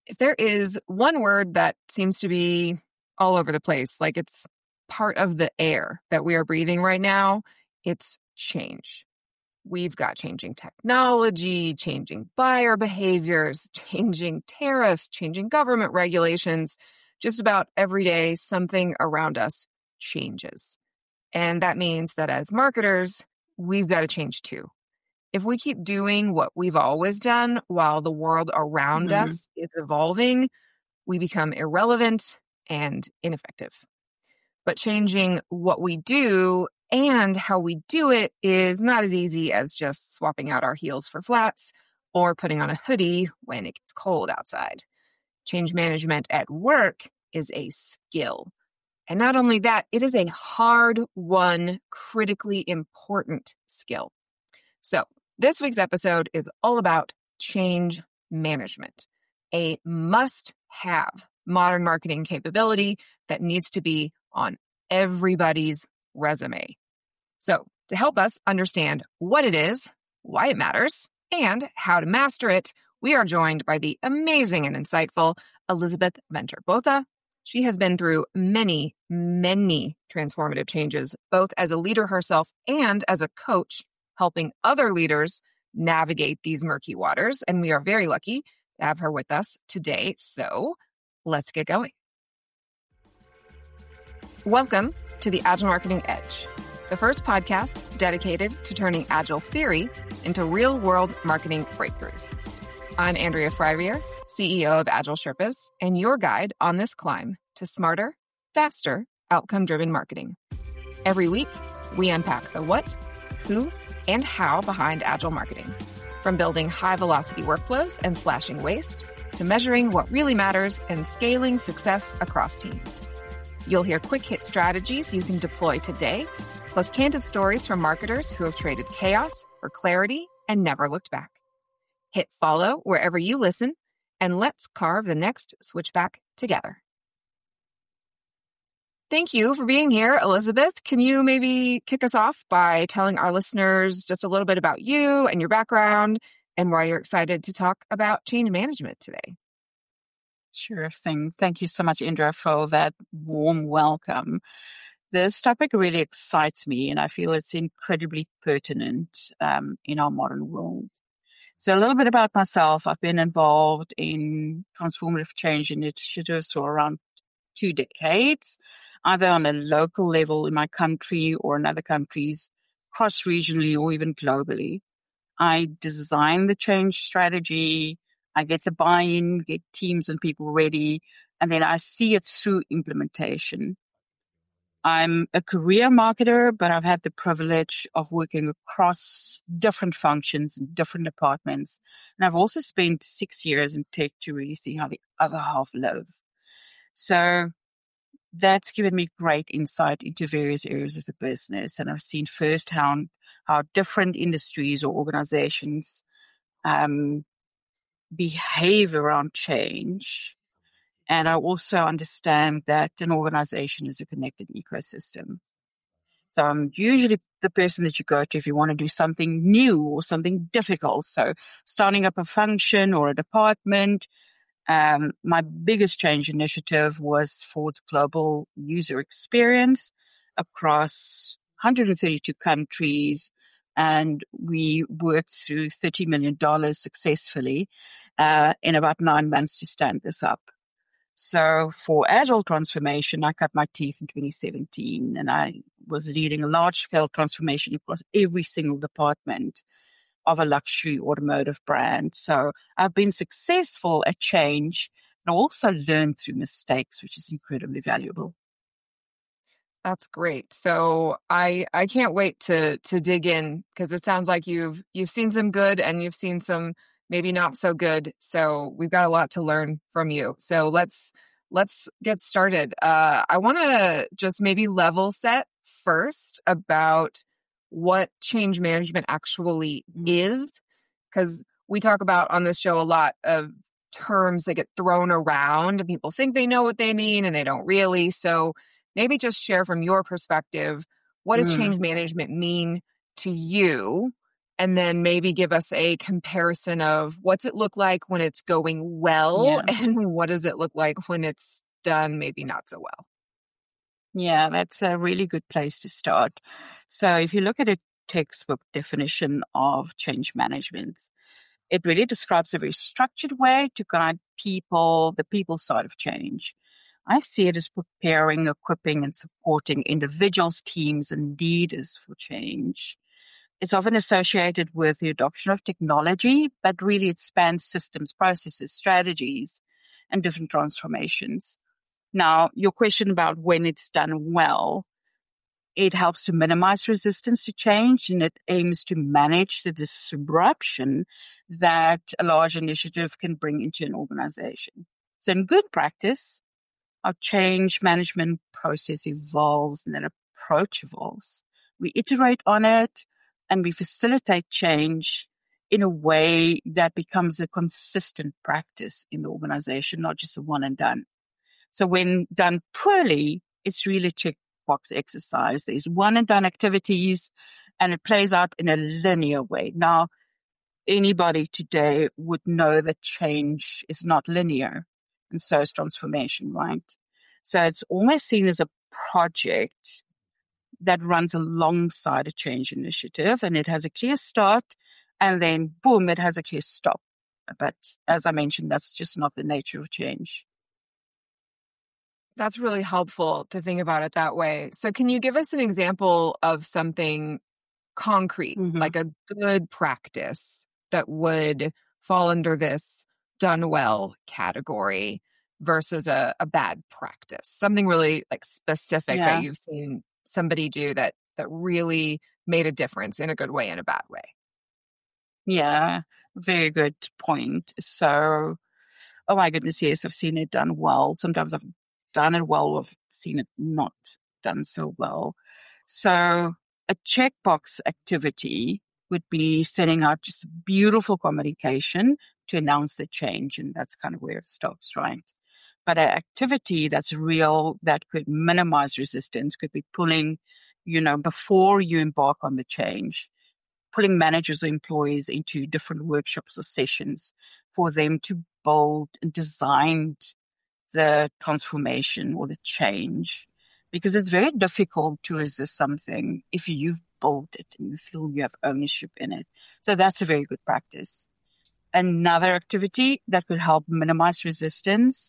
If there is one word that seems to be all over the place, like it's part of the air that we are breathing right now, it's change. We've got changing technology, changing buyer behaviors, changing tariffs, changing government regulations. Just about every day, something around us changes. And that means that as marketers, we've got to change too. If we keep doing what we've always done while the world around us is evolving, we become irrelevant and ineffective. But changing what we do and how we do it is not as easy as just swapping out our heels for flats or putting on a hoodie when it gets cold outside. Change management at work is a skill. And not only that, it is a hard-won, critically important skill. So this week's episode is all about change management, a must-have modern marketing capability that needs to be on everybody's resume. So to help us understand what it is, why it matters, and how to master it, we are joined by the amazing and insightful Elizabeth Venter-Botha. She has been through many, many transformative changes, both as a leader herself and as a coach, helping other leaders navigate these murky waters. And we are very lucky to have her with us today. So let's get going. Welcome to the Agile Marketing Edge, the first podcast dedicated to turning Agile theory into real-world marketing breakthroughs. I'm Andrea Freirier, CEO of Agile Sherpas, and your guide on this climb to smarter, faster, outcome-driven marketing. Every week, we unpack the what, who, and how behind Agile marketing, from building high-velocity workflows and slashing waste to measuring what really matters and scaling success across teams. You'll hear quick-hit strategies you can deploy today, plus candid stories from marketers who have traded chaos for clarity and never looked back. Hit follow wherever you listen, and let's carve the next switchback together. Thank you for being here, Elizabeth. Can you maybe kick us off by telling our listeners just a little bit about you and your background and why you're excited to talk about change management today? Sure thing. Thank you so much, Indra, for that warm welcome. This topic really excites me, and I feel it's incredibly pertinent in our modern world. So a little bit about myself. I've been involved in transformative change initiatives for around 2 decades, either on a local level in my country or in other countries, cross-regionally or even globally. I design the change strategy, I get the buy-in, get teams and people ready, and then I see it through implementation. I'm a career marketer, but I've had the privilege of working across different functions and different departments. And I've also spent 6 years in tech to really see how the other half live. So that's given me great insight into various areas of the business. And I've seen firsthand how different industries or organizations behave around change. And I also understand that an organization is a connected ecosystem. So I'm usually the person that you go to if you want to do something new or something difficult. So starting up a function or a department. My biggest change initiative was for its global user experience across 132 countries. And we worked through $30 million successfully in about 9 months to stand this up. So for Agile transformation, I cut my teeth in 2017, and I was leading a large-scale transformation across every single department of a luxury automotive brand. So I've been successful at change and also learned through mistakes, which is incredibly valuable. That's great. So I can't wait to dig in, because it sounds like you've seen some good and you've seen some maybe not so good. So we've got a lot to learn from you. So let's get started. I want to just maybe level set first about what change management actually is, because we talk about on this show a lot of terms that get thrown around and people think they know what they mean and they don't really. So maybe just share from your perspective, what does change management mean to you? and then maybe give us a comparison of what's it look like when it's going well and what does it look like when it's done maybe not so well. Yeah, that's a really good place to start. So if you look at a textbook definition of change management, it really describes a very structured way to guide people, the people side of change. I see it as preparing, equipping, and supporting individuals, teams, and leaders for change. It's often associated with the adoption of technology, but really it spans systems, processes, strategies, and different transformations. Now, your question about when it's done well, it helps to minimize resistance to change, and it aims to manage the disruption that a large initiative can bring into an organization. So in good practice, our change management process evolves and that approach evolves. We iterate on it and we facilitate change in a way that becomes a consistent practice in the organization, not just a one and done. So when done poorly, it's really a checkbox exercise. There's one and done activities and it plays out in a linear way. Now, anybody today would know that change is not linear, and so is transformation, right? So it's almost seen as a project that runs alongside a change initiative, and it has a clear start and then boom, it has a clear stop. But as I mentioned, that's just not the nature of change. That's really helpful to think about it that way. So can you give us an example of something concrete, like a good practice that would fall under this done well category versus a bad practice? Something really like specific that you've seen somebody do that really made a difference in a good way and a bad way. Yeah, very good point. So, oh my goodness, yes, I've seen it done well. Sometimes I've done it well, I've seen it not done so well. So a checkbox activity would be setting out just beautiful communication to announce the change. And that's kind of where it stops, right? But an activity that's real, that could minimize resistance, could be pulling, before you embark on the change, pulling managers or employees into different workshops or sessions for them to build and design the transformation or the change, because it's very difficult to resist something if you've built it and you feel you have ownership in it. So that's a very good practice. Another activity that could help minimize resistance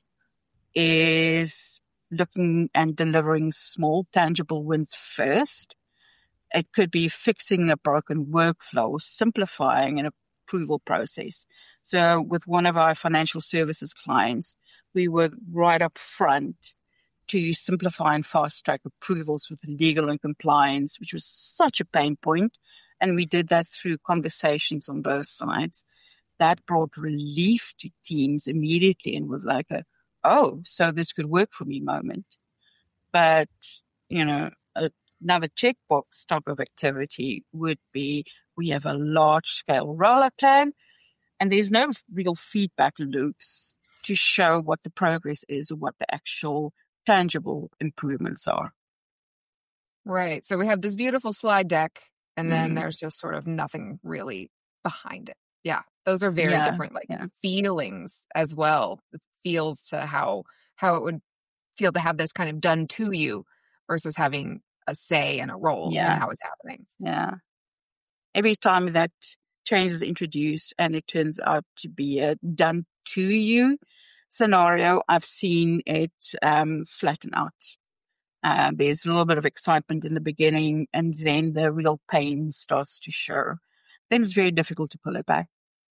is looking and delivering small, tangible wins first. It could be fixing a broken workflow, simplifying an approval process. So with one of our financial services clients, we were right up front to simplify and fast track approvals with legal and compliance, which was such a pain point. And we did that through conversations on both sides. That brought relief to teams immediately and was like so this could work for me moment. But, another checkbox type of activity would be we have a large scale rollout plan and there's no real feedback loops to show what the progress is or what the actual tangible improvements are. Right. So we have this beautiful slide deck and then there's just sort of nothing really behind it. Yeah. Those are very different feelings as well. It feels to how it would feel to have this kind of done to you versus having a say and a role in how it's happening. Yeah. Every time that change is introduced and it turns out to be a done to you scenario, I've seen it flatten out. There's a little bit of excitement in the beginning and then the real pain starts to show. Then it's very difficult to pull it back.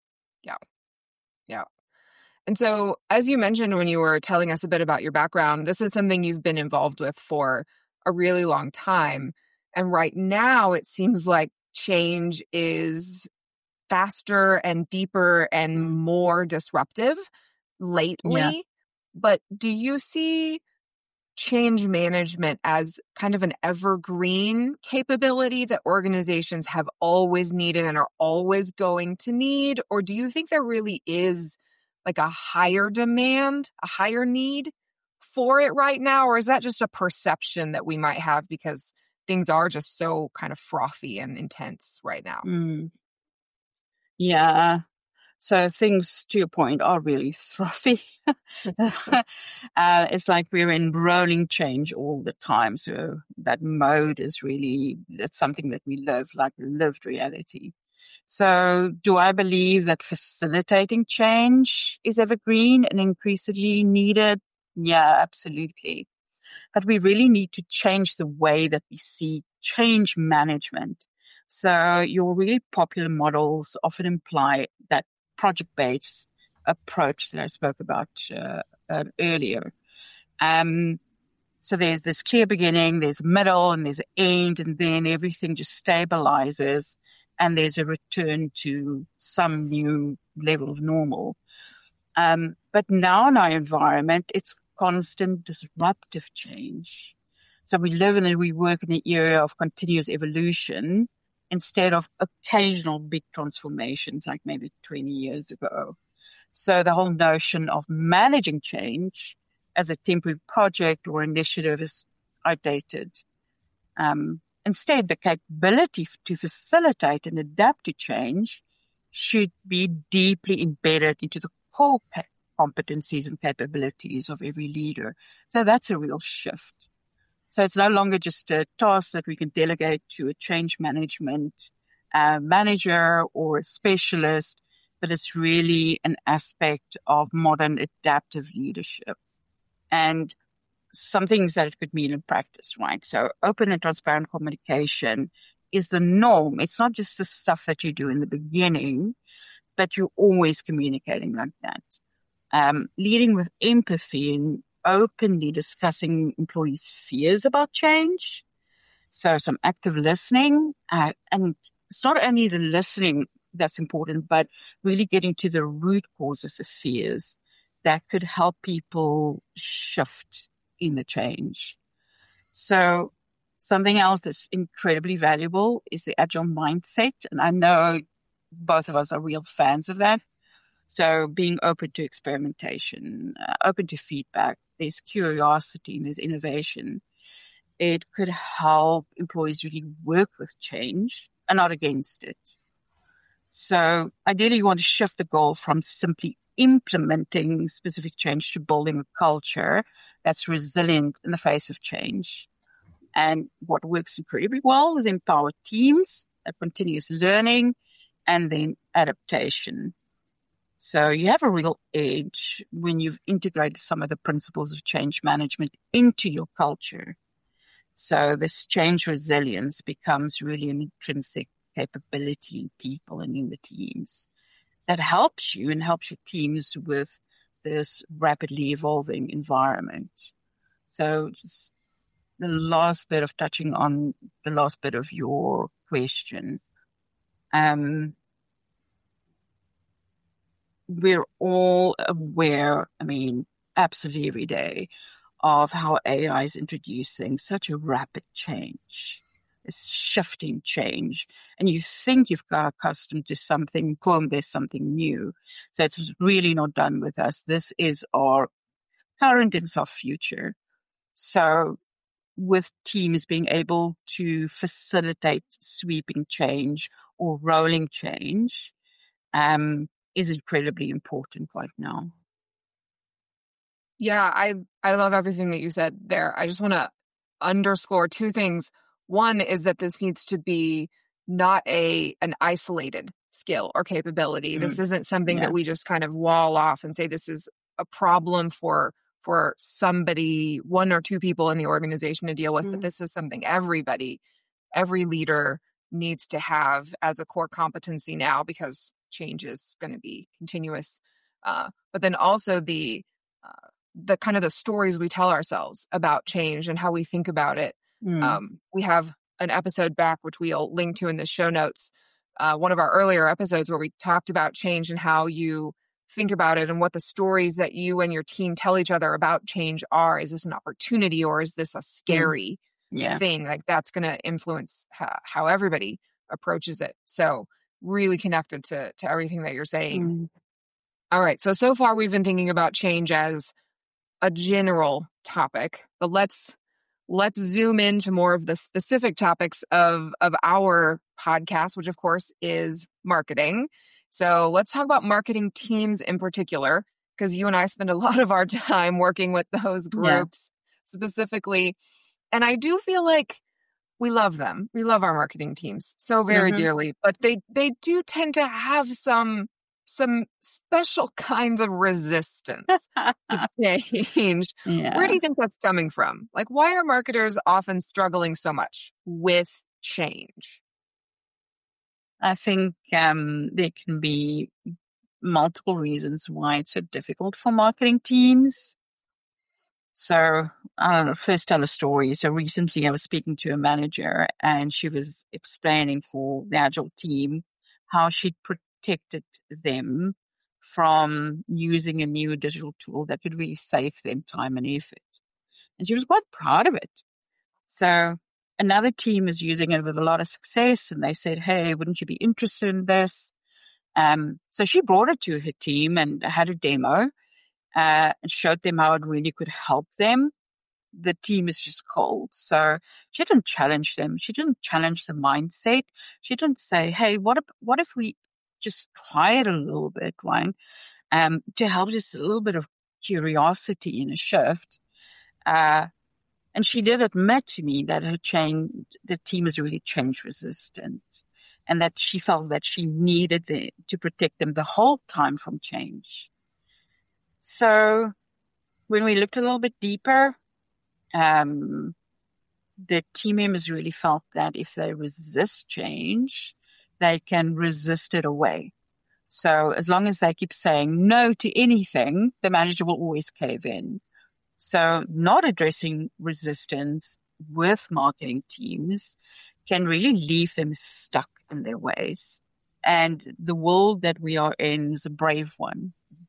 Yeah. And so, as you mentioned when you were telling us a bit about your background, this is something you've been involved with for a really long time. And right now, it seems like change is faster and deeper and more disruptive lately. Yeah. But do you see change management as kind of an evergreen capability that organizations have always needed and are always going to need? Or do you think there really is like a higher demand, a higher need for it right now? Or is that just a perception that we might have because things are just so kind of frothy and intense right now? Yeah. So things, to your point, are really frothy. It's like we're in rolling change all the time. So that mode is really, that's something that we live, like lived reality. So do I believe that facilitating change is evergreen and increasingly needed? Yeah, absolutely. But we really need to change the way that we see change management. So your really popular models often imply that project-based approach that I spoke about earlier. So there's this clear beginning, there's a middle, and there's an end, and then everything just stabilizes, and there's a return to some new level of normal. But now in our environment, it's constant disruptive change. So we work in an era of continuous evolution instead of occasional big transformations like maybe 20 years ago. So the whole notion of managing change as a temporary project or initiative is outdated. Instead, the capability to facilitate and adapt to change should be deeply embedded into the core competencies and capabilities of every leader. So that's a real shift. So it's no longer just a task that we can delegate to a change management manager or a specialist, but it's really an aspect of modern adaptive leadership. And some things that it could mean in practice, right? So open and transparent communication is the norm. It's not just the stuff that you do in the beginning, but you're always communicating like that. Leading with empathy and openly discussing employees' fears about change. So some active listening, and it's not only the listening that's important, but really getting to the root cause of the fears that could help people shift in the change. So something else that's incredibly valuable is the agile mindset. And I know both of us are real fans of that. So being open to experimentation, open to feedback, there's curiosity and there's innovation. It could help employees really work with change and not against it. So ideally, you want to shift the goal from simply implementing specific change to building a culture that's resilient in the face of change. And what works incredibly well is empowered teams, continuous learning, and then adaptation. So you have a real edge when you've integrated some of the principles of change management into your culture. So this change resilience becomes really an intrinsic capability in people and in the teams that helps you and helps your teams with this rapidly evolving environment. So just the last bit of touching on the last bit of your question. We're all aware, absolutely every day, of how AI is introducing such a rapid change. It's shifting change. And you think you've got accustomed to something, boom, there's something new. So it's really not done with us. This is our current and our future. So with teams being able to facilitate sweeping change or rolling change is incredibly important right now. Yeah, I love everything that you said there. I just want to underscore two things. One is that this needs to be not an isolated skill or capability. This isn't something that we just kind of wall off and say this is a problem for somebody, one or two people in the organization to deal with, but this is something every leader needs to have as a core competency now, because change is going to be continuous. But then also the kind of the stories we tell ourselves about change and how we think about it. We have an episode back, which we'll link to in the show notes, one of our earlier episodes where we talked about change and how you think about it and what the stories that you and your team tell each other about change are. Is this an opportunity or is this a scary thing? Like that's going to influence how everybody approaches it. So really connected to everything that you're saying. All right. So far we've been thinking about change as a general topic, but let's zoom into more of the specific topics of our podcast, which of course is marketing. So let's talk about marketing teams in particular, because you and I spend a lot of our time working with those groups specifically. And I do feel like we love them. We love our marketing teams so very dearly, but they do tend to have some special kinds of resistance to change. Yeah. Where do you think that's coming from? Like, why are marketers often struggling so much with change? I think there can be multiple reasons why it's so difficult for marketing teams. So I'll first tell a story. So recently I was speaking to a manager and she was explaining for the Agile team how she'd protected them from using a new digital tool that could really save them time and effort. And she was quite proud of it. So another team is using it with a lot of success and they said, hey, wouldn't you be interested in this? So she brought it to her team and had a demo and showed them how it really could help them. The team is just cold. So she didn't challenge them. She didn't challenge the mindset. She didn't say, hey, what if we just try it a little bit, right? To help just a little bit of curiosity in a shift. And she did admit to me that the team is really change resistant and that she felt that she needed to protect them the whole time from change. So when we looked a little bit deeper, the team members really felt that if they resist change, they can resist it away. So as long as they keep saying no to anything, the manager will always cave in. So not addressing resistance with marketing teams can really leave them stuck in their ways. And the world that we are in is a brave one.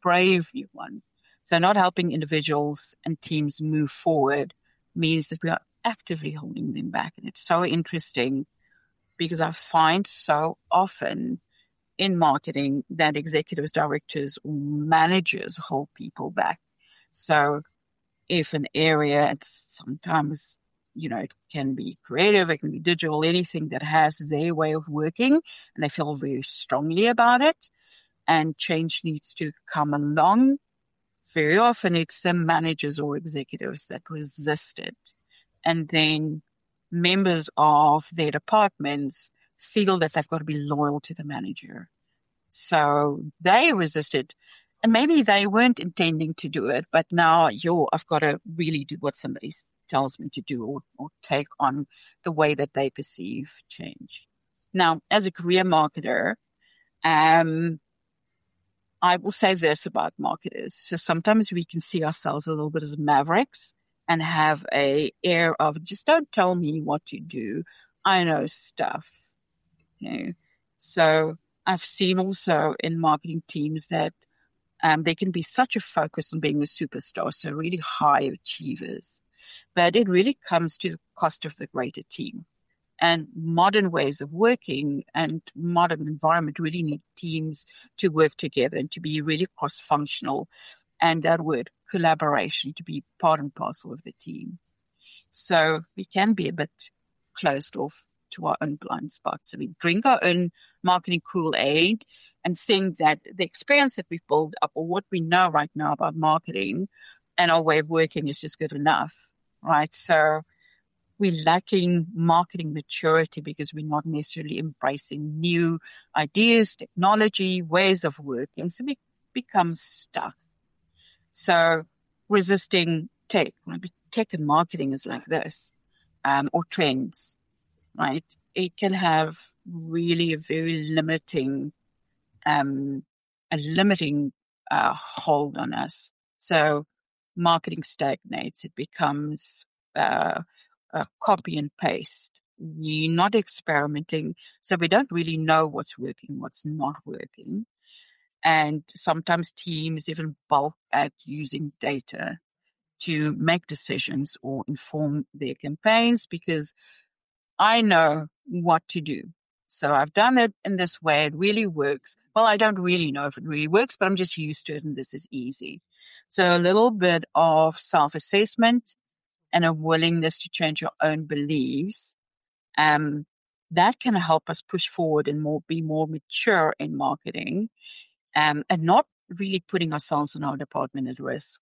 So not helping individuals and teams move forward means that we are actively holding them back. And it's so interesting because I find so often in marketing that executives, directors, or managers hold people back. So if an area, it's sometimes, it can be creative, it can be digital, anything that has their way of working and they feel very strongly about it and change needs to come along, very often it's the managers or executives that resist it. And then members of their departments feel that they've got to be loyal to the manager. So they resisted. And maybe they weren't intending to do it, but now I've got to really do what somebody tells me to do or take on the way that they perceive change. Now, as a career marketer, I will say this about marketers. So sometimes we can see ourselves a little bit as mavericks and have a air of just don't tell me what to do. I know stuff. So I've seen also in marketing teams that they can be such a focus on being a superstar, so really high achievers. But it really comes to the cost of the greater team. And modern ways of working and modern environment really need teams to work together and to be really cross-functional. And that word, collaboration, to be part and parcel of the team. So we can be a bit closed off to our own blind spots. So we drink our own marketing Kool-Aid and think that the experience that we've built up or what we know right now about marketing and our way of working is just good enough, right? So we're lacking marketing maturity because we're not necessarily embracing new ideas, technology, ways of working. So we become stuck. So resisting tech and marketing is like this, or trends, right? It can have really a very limiting hold on us. So marketing stagnates. It becomes copy and paste. We're not experimenting. So we don't really know what's working, what's not working. And sometimes teams even bulk at using data to make decisions or inform their campaigns because I know what to do. So I've done it in this way. It really works. Well, I don't really know if it really works, but I'm just used to it and this is easy. So a little bit of self-assessment and a willingness to change your own beliefs that can help us push forward and be more mature in marketing, and not really putting ourselves and our department at risk.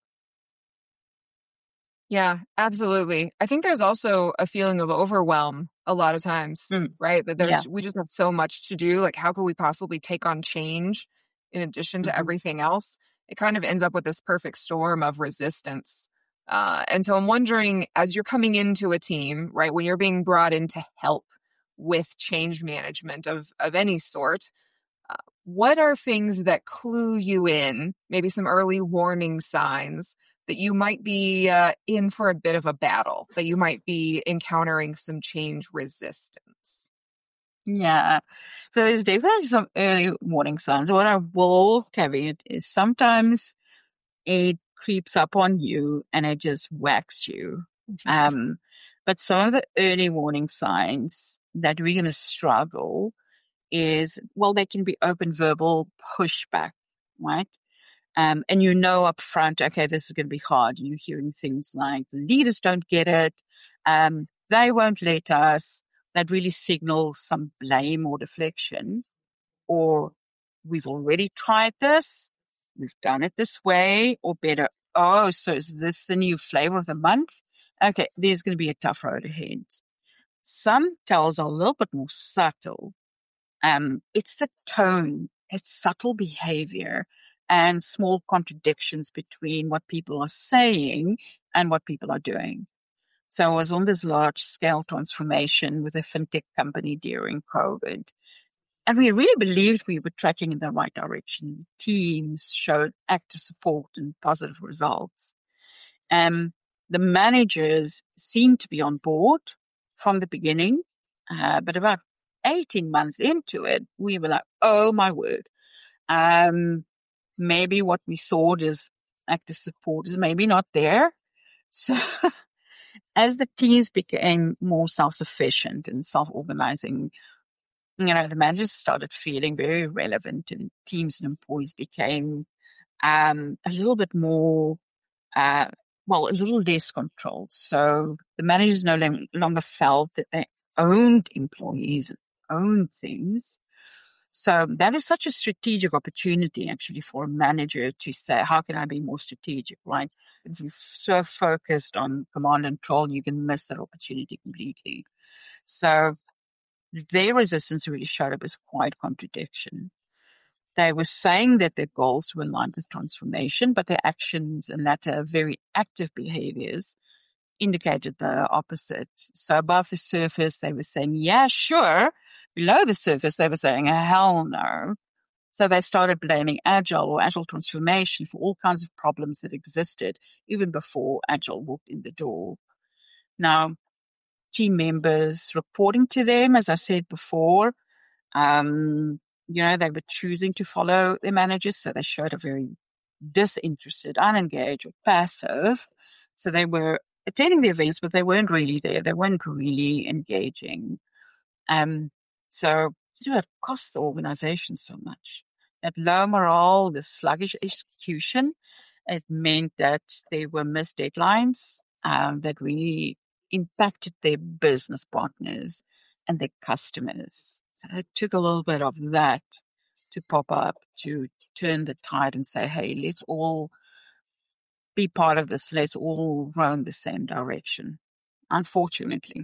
Yeah, absolutely. I think there's also a feeling of overwhelm a lot of times, right? That we just have so much to do. Like, how could we possibly take on change in addition to everything else? It kind of ends up with this perfect storm of resistance. And so I'm wondering, as you're coming into a team, right, when you're being brought in to help with change management of any sort, what are things that clue you in, maybe some early warning signs that you might be in for a bit of a battle, that you might be encountering some change resistance? Yeah. So there's definitely some early warning signs. What I will caveat is sometimes it creeps up on you and it just whacks you. But some of the early warning signs that we're going to struggle is, well, they can be open verbal pushback, right? And you know up front, okay, this is going to be hard. You're hearing things like the leaders don't get it. They won't let us. That really signals some blame or deflection. Or we've already tried this. We've done it this way, or better. Oh, so is this the new flavor of the month? Okay, there's going to be a tough road ahead. Some tells are a little bit more subtle. It's the tone, it's subtle behavior and small contradictions between what people are saying and what people are doing. So I was on this large scale transformation with a fintech company during COVID. And we really believed we were tracking in the right direction. The teams showed active support and positive results. The managers seemed to be on board from the beginning, but about 18 months into it, we were like, oh my word. Maybe what we thought is active support is maybe not there. So as the teams became more self-sufficient and self-organizing, the managers started feeling very relevant and teams and employees became a little bit more, a little less controlled. So the managers no longer felt that they owned employees, owned things. So that is such a strategic opportunity actually for a manager to say, how can I be more strategic, right? If you're so focused on command and control, you can miss that opportunity completely. So their resistance really showed up as quite contradiction. They were saying that their goals were aligned with transformation, but their actions and latter very active behaviors indicated the opposite. So above the surface, they were saying, yeah, sure. Below the surface, they were saying, hell no. So they started blaming Agile or Agile transformation for all kinds of problems that existed even before Agile walked in the door. Now, team members reporting to them, as I said before, they were choosing to follow their managers, so they showed a very disinterested, unengaged, or passive. So they were attending the events, but they weren't really there. They weren't really engaging. So it cost the organization so much. That low morale, the sluggish execution, it meant that there were missed deadlines that really impacted their business partners and their customers. So it took a little bit of that to pop up, to turn the tide and say, hey, let's all be part of this. Let's all row in the same direction, unfortunately.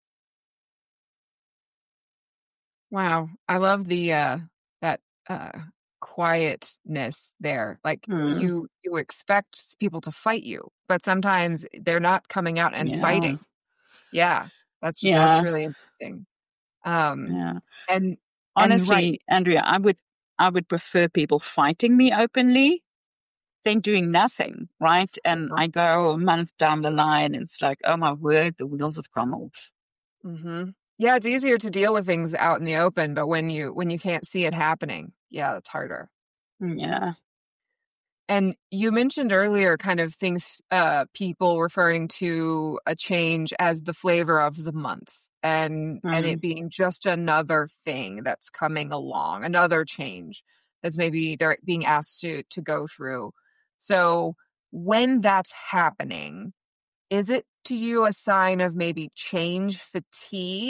Wow. I love the that quietness there. Like you expect people to fight you, but sometimes they're not coming out and fighting. Yeah. That's really interesting. And honestly, Andrea, I would prefer people fighting me openly than doing nothing, right? And I go a month down the line and it's like, oh my word, the wheels have come off. Mm-hmm. Yeah, it's easier to deal with things out in the open, but when you can't see it happening, yeah, it's harder. Yeah. And you mentioned earlier kind of things, people referring to a change as the flavor of the month and it being just another thing that's coming along, another change that's maybe they're being asked to go through. So when that's happening, is it to you a sign of maybe change fatigue?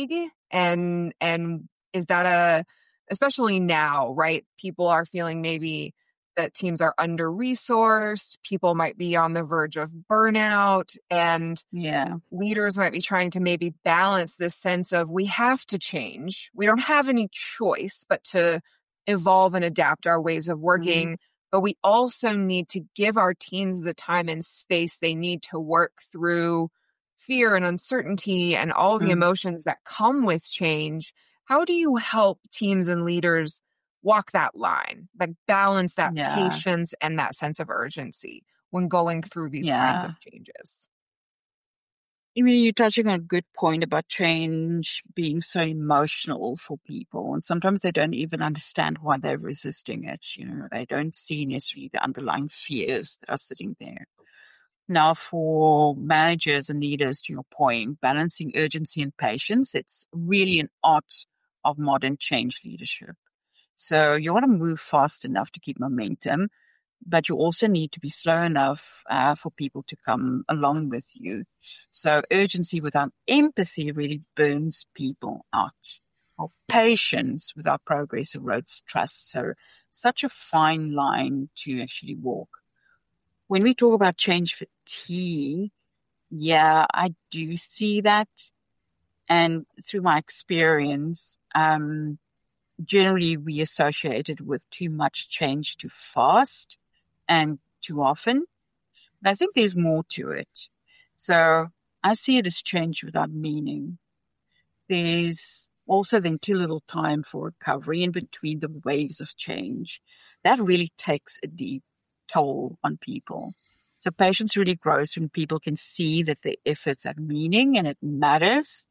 And is that especially now, right? People are feeling maybe that teams are under-resourced, people might be on the verge of burnout, and leaders might be trying to maybe balance this sense of we have to change. We don't have any choice but to evolve and adapt our ways of working, but we also need to give our teams the time and space they need to work through fear and uncertainty and all the emotions that come with change. How do you help teams and leaders walk that line, like balance that patience and that sense of urgency when going through these kinds of changes? I mean, you're touching on a good point about change being so emotional for people. And sometimes they don't even understand why they're resisting it. They don't see necessarily the underlying fears that are sitting there. Now, for managers and leaders, to your point, balancing urgency and patience, it's really an art of modern change leadership. So you want to move fast enough to keep momentum, but you also need to be slow enough for people to come along with you. So urgency without empathy really burns people out. Or patience without progress erodes trust. So such a fine line to actually walk. When we talk about change fatigue, I do see that. And through my experience, generally we associate it with too much change too fast and too often. But I think there's more to it. So I see it as change without meaning. There's also then too little time for recovery in between the waves of change. That really takes a deep toll on people. So patience really grows when people can see that their efforts have meaning and it matters.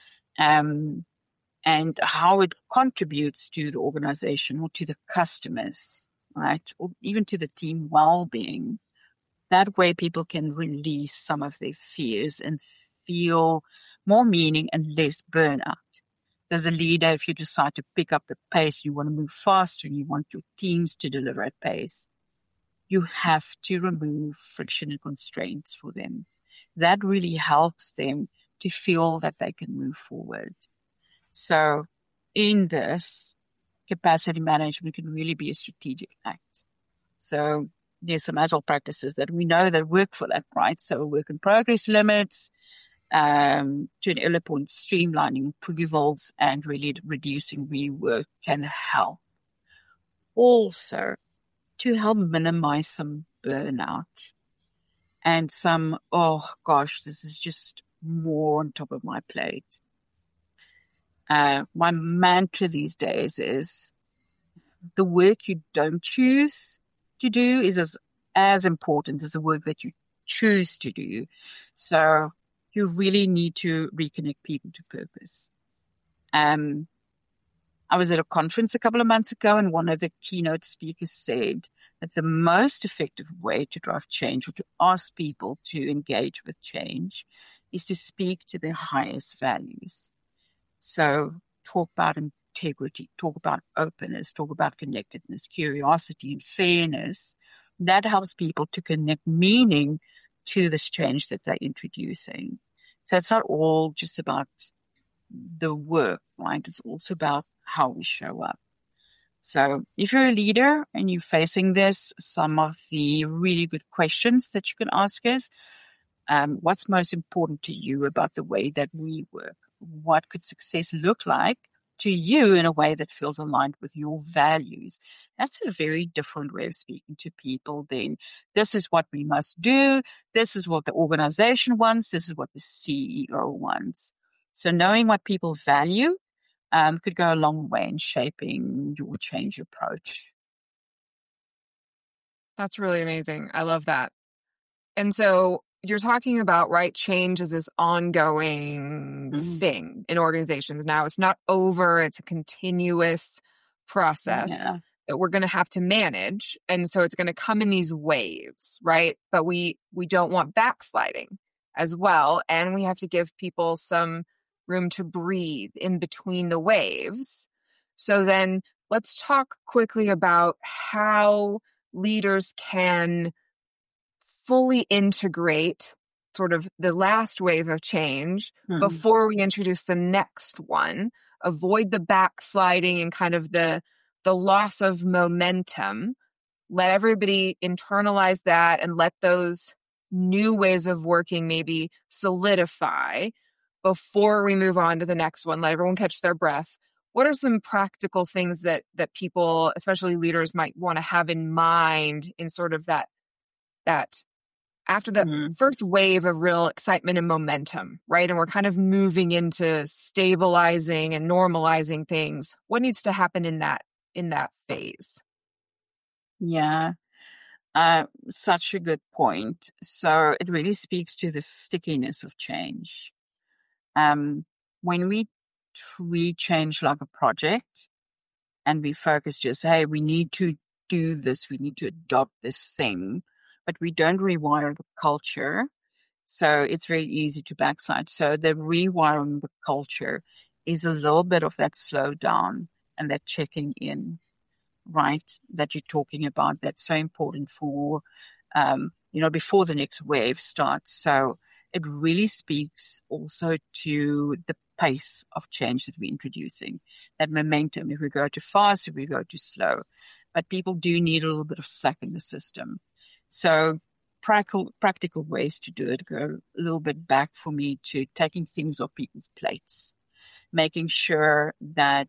And how it contributes to the organization or to the customers, right? Or even to the team well-being. That way people can release some of their fears and feel more meaning and less burnout. As a leader, if you decide to pick up the pace, you want to move faster and you want your teams to deliver at pace, you have to remove friction and constraints for them. That really helps them to feel that they can move forward. So in this, capacity management can really be a strategic act. So there's some agile practices that we know that work for that, right? So work in progress limits, to an earlier point, streamlining approvals and really reducing rework can help. Also, to help minimize some burnout and some, oh gosh, this is just more on top of my plate. My mantra these days is the work you don't choose to do is as important as the work that you choose to do. So you really need to reconnect people to purpose. I was at a conference a couple of months ago, and one of the keynote speakers said that the most effective way to drive change or to ask people to engage with change is to speak to their highest values. So talk about integrity, talk about openness, talk about connectedness, curiosity, and fairness. That helps people to connect meaning to this change that they're introducing. So it's not all just about the work, right? It's also about how we show up. So if you're a leader and you're facing this, some of the really good questions that you can ask is, what's most important to you about the way that we work? What could success look like to you in a way that feels aligned with your values? That's a very different way of speaking to people than this is what we must do. This is what the organization wants. This is what the CEO wants. So knowing what people value could go a long way in shaping your change approach. That's really amazing. I love that. And so you're talking about, right, change is this ongoing thing in organizations. Now it's not over. It's a continuous process that we're going to have to manage. And so it's going to come in these waves, right? But we don't want backsliding as well. And we have to give people some room to breathe in between the waves. So then let's talk quickly about how leaders can fully integrate sort of the last wave of change Mm. before we introduce the next one, avoid the backsliding and kind of the loss of momentum. Let everybody internalize that and let those new ways of working maybe solidify before we move on to the next one. Let everyone catch their breath. What are some practical things that people, especially leaders, might want to have in mind in sort of that after the first wave of real excitement and momentum, right? And we're kind of moving into stabilizing and normalizing things. What needs to happen in that phase? Yeah. Such a good point. So it really speaks to the stickiness of change. When we change like a project and we focus just, hey, we need to do this, we need to adopt this thing, but we don't rewire the culture. So it's very easy to backslide. So the rewiring the culture is a little bit of that slow down and that checking in, right? That you're talking about. That's so important for, before the next wave starts. So it really speaks also to the pace of change that we're introducing, that momentum, if we go too fast, if we go too slow. But people do need a little bit of slack in the system. So practical ways to do it go a little bit back for me to taking things off people's plates, making sure that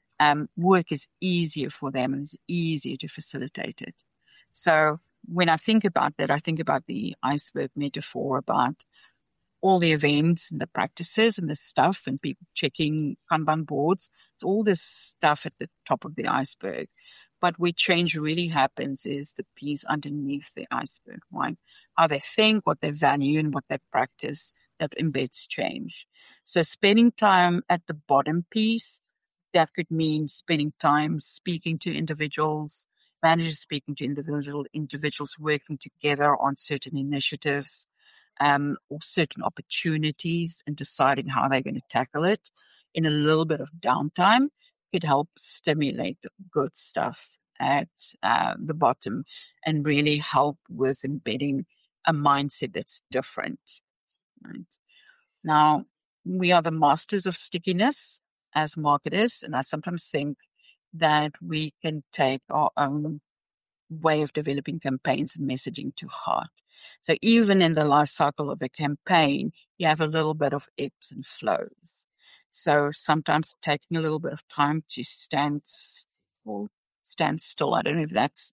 work is easier for them and it's easier to facilitate it. So when I think about that, I think about the iceberg metaphor about all the events and the practices and the stuff and people checking Kanban boards. It's all this stuff at the top of the iceberg. But where change really happens is the piece underneath the iceberg, right? How they think, what they value, and what they practice that embeds change. So spending time at the bottom piece, that could mean spending time speaking to individuals, managers speaking to individuals working together on certain initiatives, or certain opportunities and deciding how they're going to tackle it in a little bit of downtime could help stimulate the good stuff at the bottom and really help with embedding a mindset that's different. Right? Now, we are the masters of stickiness as marketers, and I sometimes think that we can take our own way of developing campaigns and messaging to heart. So even in the life cycle of a campaign, you have a little bit of ebbs and flows. So sometimes taking a little bit of time to stand still. I don't know if that's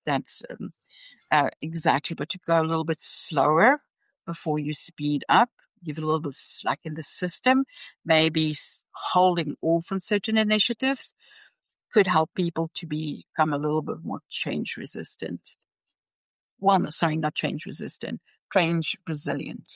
exactly, but to go a little bit slower before you speed up. Give it a little bit of slack in the system, maybe holding off on certain initiatives could help people to become a little bit more change resistant. Well, no, sorry, not change resistant, change resilient.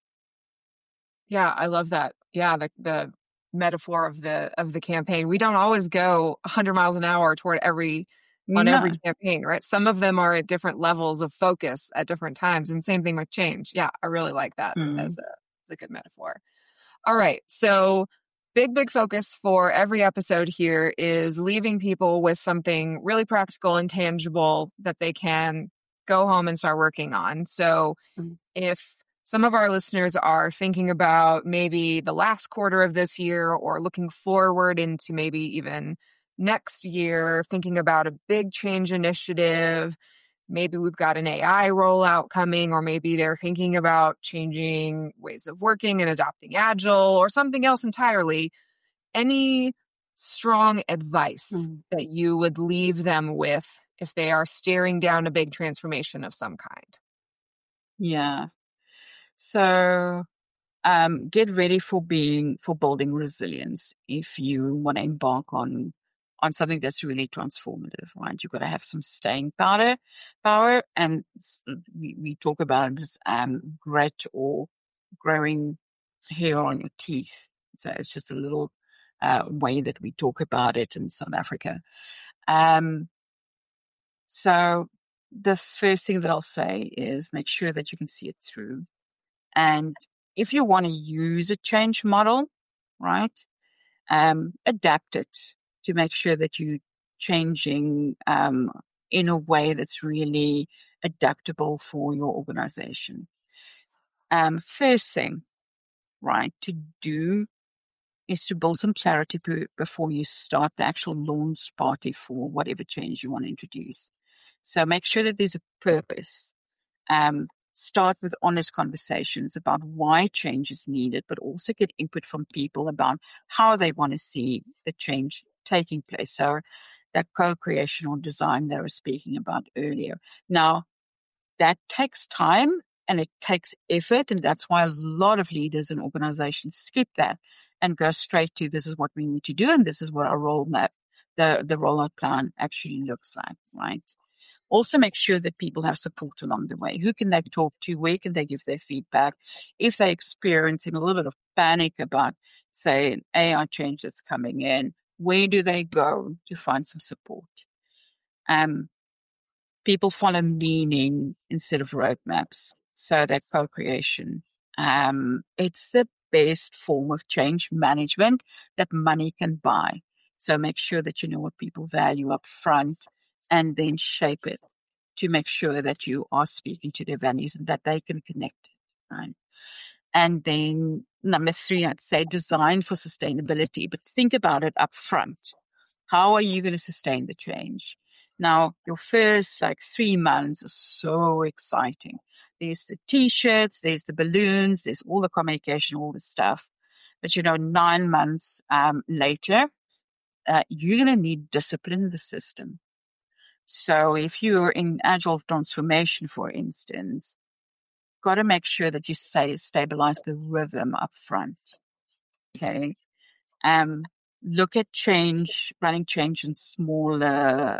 Yeah, I love that. Yeah, the metaphor of the campaign. We don't always go 100 miles an hour toward every campaign, right? Some of them are at different levels of focus at different times, and same thing with change. Yeah, I really like that as a good metaphor. All right, so big focus for every episode here is leaving people with something really practical and tangible that they can go home and start working on. So if some of our listeners are thinking about maybe the last quarter of this year or looking forward into maybe even next year, thinking about a big change initiative, maybe we've got an AI rollout coming, or maybe they're thinking about changing ways of working and adopting Agile or something else entirely. Any strong advice that you would leave them with if they are staring down a big transformation of some kind? Yeah. So get ready for building resilience if you want to embark on something that's really transformative, right? You've got to have some staying power, and we talk about this grit or growing hair on your teeth. So it's just a little way that we talk about it in South Africa. So the first thing that I'll say is make sure that you can see it through. And if you want to use a change model, right, adapt it to make sure that you're changing in a way that's really adaptable for your organization. First thing, right, to do is to build some clarity before you start the actual launch party for whatever change you want to introduce. So make sure that there's a purpose. Start with honest conversations about why change is needed, but also get input from people about how they want to see the change taking place. So that co-creation or design they were speaking about earlier. Now, that takes time and it takes effort. And that's why a lot of leaders and organizations skip that and go straight to this is what we need to do. And this is what our roadmap, the rollout plan actually looks like, right? Also make sure that people have support along the way. Who can they talk to? Where can they give their feedback? If they're experiencing a little bit of panic about, say, an AI change that's coming in, where do they go to find some support? People follow meaning instead of roadmaps. So that co-creation, it's the best form of change management that money can buy. So make sure that you know what people value up front and then shape it to make sure that you are speaking to their values and that they can connect, right? And then number 3, I'd say design for sustainability, but think about it up front. How are you going to sustain the change? Now, your first 3 months are so exciting. There's the t-shirts, there's the balloons, there's all the communication, all the stuff. But 9 months later, you're going to need discipline in the system. So if you're in agile transformation, for instance, got to make sure that you stabilize the rhythm up front. Okay. Look at running change in smaller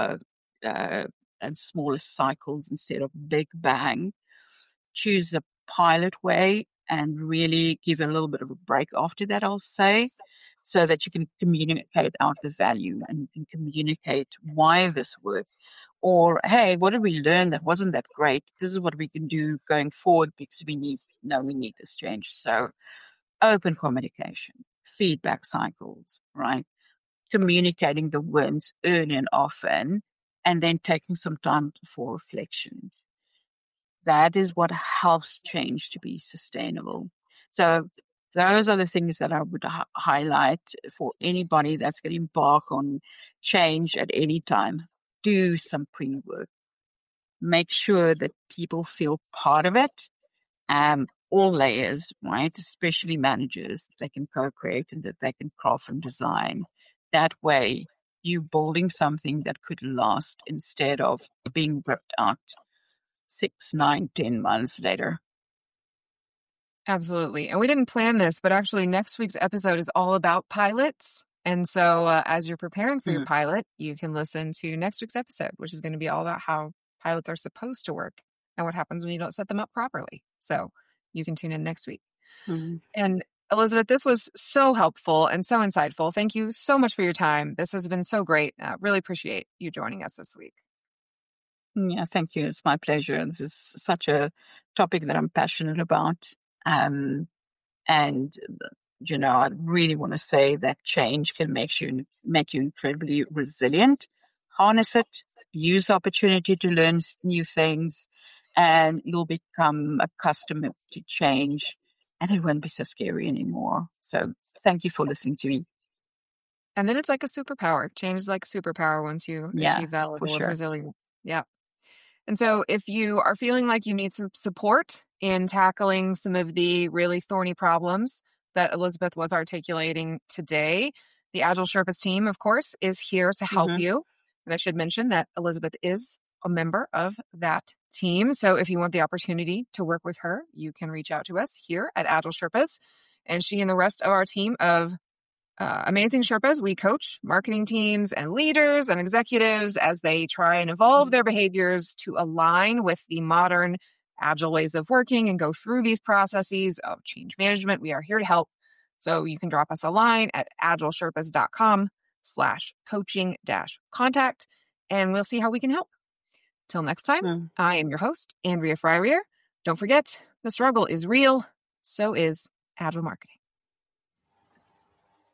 and smaller cycles instead of big bang. Choose a pilot way and really give it a little bit of a break after that, I'll say, so that you can communicate out the value and you can communicate why this worked. Or, hey, what did we learn that wasn't that great? This is what we can do going forward because we need this change. So open communication, feedback cycles, right? Communicating the wins early and often, and then taking some time for reflection. That is what helps change to be sustainable. So those are the things that I would highlight for anybody that's going to embark on change at any time. Do some pre-work. Make sure that people feel part of it. All layers, right? Especially managers, they can co-create and that they can craft and design. That way, you're building something that could last instead of being ripped out 6, 9, 10 months later. Absolutely. And we didn't plan this, but actually next week's episode is all about pilots. And so as you're preparing for your pilot, you can listen to next week's episode, which is going to be all about how pilots are supposed to work and what happens when you don't set them up properly. So you can tune in next week. And Elizabeth, this was so helpful and so insightful. Thank you so much for your time. This has been so great. Really appreciate you joining us this week. Yeah, thank you. It's my pleasure. This is such a topic that I'm passionate about. And, I really want to say that change can make you incredibly resilient. Harness it, use the opportunity to learn new things, and you'll become accustomed to change, and it won't be so scary anymore. So thank you for listening to me. And then it's like a superpower. Change is like a superpower once you achieve that level of resilience. Yeah. And so if you are feeling like you need some support in tackling some of the really thorny problems that Elizabeth was articulating today, the Agile Sherpas team, of course, is here to help you. And I should mention that Elizabeth is a member of that team. So if you want the opportunity to work with her, you can reach out to us here at Agile Sherpas. And she and the rest of our team of amazing Sherpas, we coach marketing teams and leaders and executives as they try and evolve their behaviors to align with the modern agile ways of working and go through these processes of change management. We are here to help. So you can drop us a line at agilesherpas.com/coaching-contact, and we'll see how we can help. Till next time, I am your host, Andrea Freirier. Don't forget, the struggle is real. So is agile marketing.